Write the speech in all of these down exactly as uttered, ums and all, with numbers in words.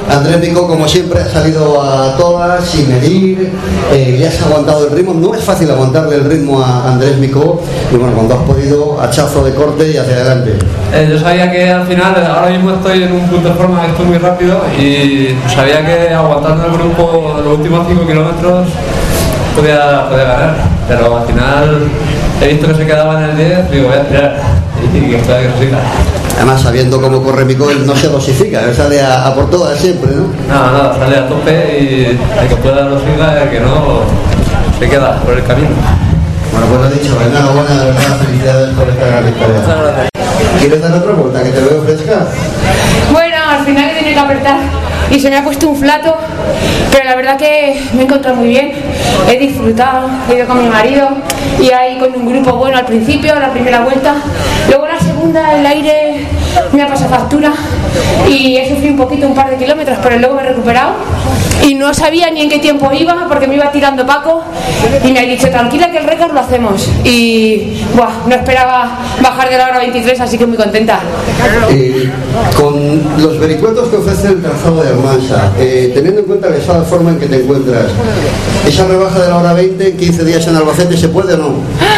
Andrés Micó, como siempre, ha salido a todas, sin medir, eh, le has aguantado el ritmo. No es fácil aguantarle el ritmo a Andrés Micó, y bueno, cuando has podido, hachazo de corte y hacia adelante. Eh, yo sabía que al final, ahora mismo estoy en un punto de forma que estoy muy rápido, y sabía que aguantando el grupo los últimos cinco kilómetros podía, podía ganar, pero al final he visto que se quedaba en el diez, digo, voy a tirar, y que estoy que siga. Además, sabiendo cómo corre Micó, él no se dosifica, él sale a, a por todas siempre, ¿no? No, no, sale a tope y el que pueda lo siga, el que no se queda por el camino. Bueno, pues lo he dicho, enhorabuena, de verdad, felicidades por esta gran victoria. Muchas gracias. ¿Quieres dar otra vuelta, que te veo fresca? Bueno, al final he tenido que apretar y se me ha puesto un flato, pero la verdad que me he encontrado muy bien, he disfrutado, he ido con mi marido y ahí con un grupo bueno al principio, la primera vuelta, luego la segunda el aire me ha pasado factura y he sufrido un poquito, un par de kilómetros, pero luego me he recuperado y no sabía ni en qué tiempo iba porque me iba tirando Paco y me ha dicho tranquila que el récord lo hacemos y buah, no esperaba bajar de la hora veintitrés, así que muy contenta. Eh, con los vericuetos que ofrece el trazado de Almansa, eh, teniendo en cuenta la estado de forma en que te encuentras, ¿esa rebaja de la hora veinte en quince días en Albacete se puede o no?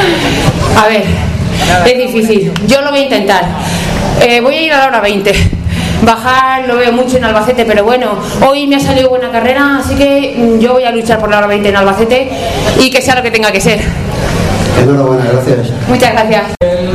A ver, es difícil, yo lo voy a intentar, eh, voy a ir a la hora veinte. Bajar lo veo mucho en Albacete, pero bueno, hoy me ha salido buena carrera, así que yo voy a luchar por la hora veinte en Albacete y que sea lo que tenga que ser. Enhorabuena, gracias. Muchas gracias.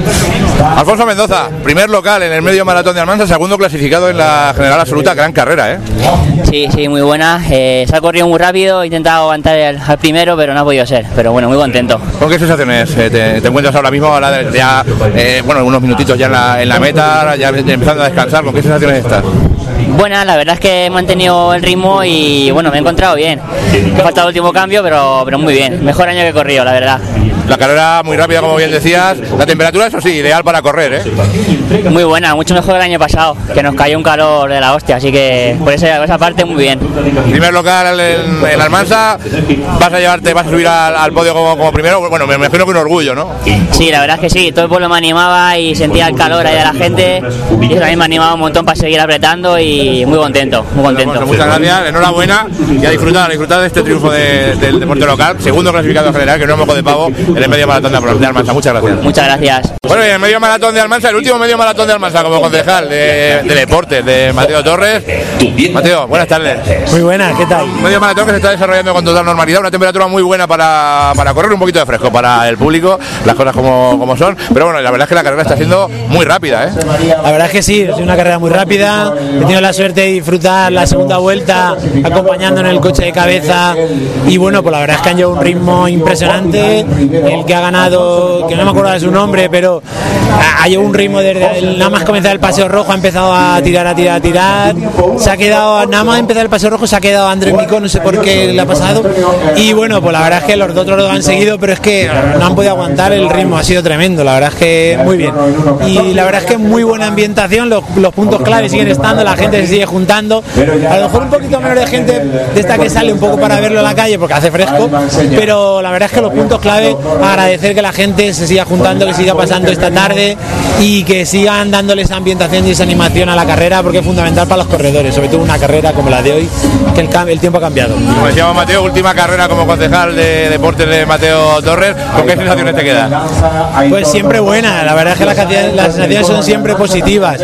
Alfonso Mendoza, primer local en el medio maratón de Almansa, segundo clasificado en la general absoluta, gran carrera, ¿eh? Sí, sí, muy buena, eh, se ha corrido muy rápido, he intentado aguantar el, al primero, pero no ha podido ser, pero bueno, muy contento. ¿Con qué sensaciones eh, te, te encuentras ahora mismo, ahora de, ya, eh, bueno, unos minutitos ya en la, en la meta, ya empezando a descansar, ¿con qué sensaciones estás? Buena, la verdad es que he mantenido el ritmo y bueno, me he encontrado bien. Me ha faltado el último cambio, pero, pero muy bien, mejor año que he corrido, la verdad. La carrera muy rápida, como bien decías, la temperatura, eso sí, ideal para correr, ¿eh? Muy buena, mucho mejor que el año pasado, que nos cayó un calor de la hostia, así que por esa, por esa parte muy bien. Primer local en, en Almansa, vas a llevarte, vas a subir al, al podio como, como primero, bueno, me imagino que un orgullo, ¿no? Sí, la verdad es que sí, todo el pueblo me animaba y sentía el calor ahí de la gente y eso también me animaba un montón para seguir apretando y muy contento, muy contento. Bueno, muchas gracias, enhorabuena y a disfrutar, a disfrutar de este triunfo de, del deporte local, segundo clasificado general, que no es moco de pavo, en el medio maratón de Almansa. Muchas gracias. Muchas gracias. Bueno, y el medio maratón de Almansa, el último medio maratón de Almansa como concejal de, de deportes de Mateo Torres. Mateo, buenas tardes. Muy buenas, ¿qué tal? Un medio maratón que se está desarrollando con total normalidad, una temperatura muy buena para, para correr, un poquito de fresco para el público, las cosas como, como son, pero bueno, la verdad es que la carrera está siendo muy rápida, ¿eh? La verdad es que sí, es una carrera muy rápida, he tenido la suerte de disfrutar la segunda vuelta acompañando en el coche de cabeza y bueno, pues la verdad es que han llevado un ritmo impresionante, el que ha ganado, que no me acuerdo de su nombre, pero ha llevado un ritmo desde el, nada más comenzar el paseo rojo, ha empezado a tirar, a tirar, a tirar, se ha quedado, nada más empezar el paseo rojo se ha quedado Andrés Micó, no sé por qué le ha pasado y bueno, pues la verdad es que los otros lo han seguido, pero es que no han podido aguantar el ritmo, ha sido tremendo, la verdad es que muy bien y la verdad es que muy buena ambientación, los, los puntos clave siguen estando, la gente se sigue juntando, a lo mejor un poquito menos de gente de esta que sale un poco para verlo en la calle porque hace fresco, pero la verdad es que los puntos clave, agradecer que la gente se siga juntando, que siga pasando esta tarde y que sigan dándole esa ambientación y esa animación a la carrera porque es fundamental para los corredores, sobre todo una carrera como la de hoy, que el, el tiempo ha cambiado. Como decíamos, Mateo, última carrera como concejal de deportes de Mateo Torres, ¿con qué sensaciones te quedas? Pues siempre buena, la verdad es que las, las sensaciones son siempre positivas.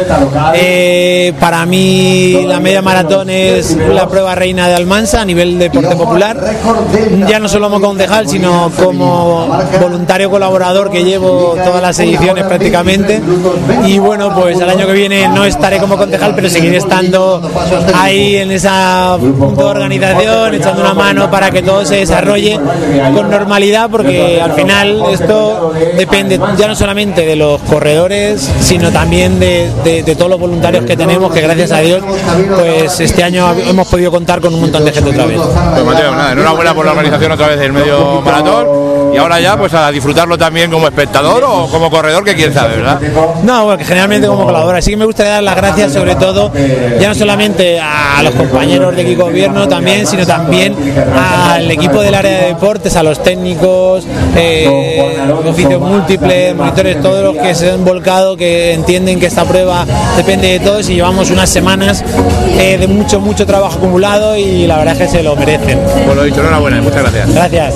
Eh, para mí la media maratón es la prueba reina de Almansa a nivel de deporte popular, ya no solo como concejal sino como voluntario colaborador que llevo todas las ediciones prácticamente y bueno, pues el año que viene no estaré como concejal pero seguiré estando ahí en esa punto de organización, echando una mano para que todo se desarrolle con normalidad porque al final esto depende ya no solamente de los corredores sino también de, de, de todos los voluntarios que tenemos, que gracias a Dios pues este año hemos podido contar con un montón de gente otra vez. Pues Mateo, nada, enhorabuena por la organización otra vez del medio maratón y ahora ya pues a disfrutarlo también como espectador o como corredor, que quién sabe, ¿verdad? No, bueno, que generalmente como colaborador. Así que me gustaría dar las gracias sobre todo, ya no solamente a los compañeros de equipo gobierno también, sino también al equipo del área de deportes, a los técnicos, eh, oficios múltiples, monitores, todos los que se han volcado, que entienden que esta prueba depende de todos, y llevamos unas semanas eh, de mucho, mucho trabajo acumulado y la verdad es que se lo merecen. Pues lo dicho, enhorabuena, muchas gracias. Gracias.